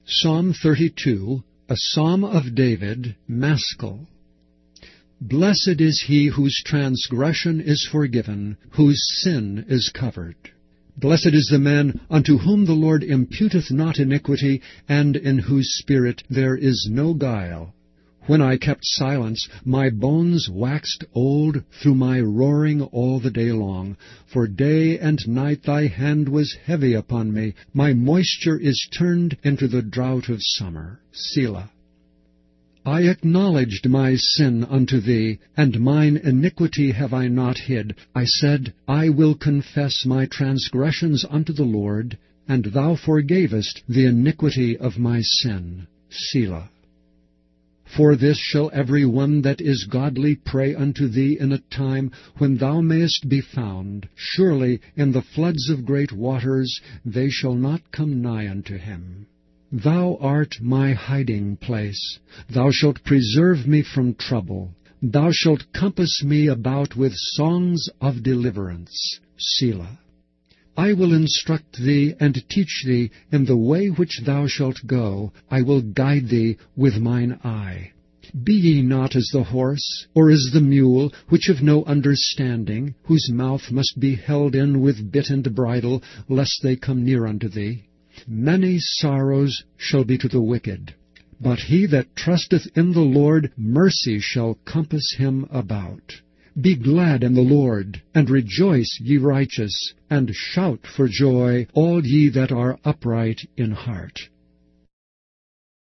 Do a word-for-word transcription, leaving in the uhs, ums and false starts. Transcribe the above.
Psalm thirty-two, a psalm of David, Maschil. Blessed is he whose transgression is forgiven, whose sin is covered. Blessed is the man unto whom the Lord imputeth not iniquity, and in whose spirit there is no guile. When I kept silence, my bones waxed old through my roaring all the day long. For day and night thy hand was heavy upon me. My moisture is turned into the drought of summer. Selah. I acknowledged my sin unto thee, and mine iniquity have I not hid. I said, I will confess my transgressions unto the Lord, and thou forgavest the iniquity of my sin. Selah. For this shall every one that is godly pray unto thee in a time when thou mayest be found. Surely in the floods of great waters they shall not come nigh unto him. Thou art my hiding place. Thou shalt preserve me from trouble. Thou shalt compass me about with songs of deliverance. Selah. I will instruct thee and teach thee in the way which thou shalt go. I will guide thee with mine eye. Be ye not as the horse, or as the mule, which have no understanding, whose mouth must be held in with bit and bridle, lest they come near unto thee. Many sorrows shall be to the wicked, but he that trusteth in the Lord, mercy shall compass him about. Be glad in the Lord, and rejoice, ye righteous, and shout for joy, all ye that are upright in heart.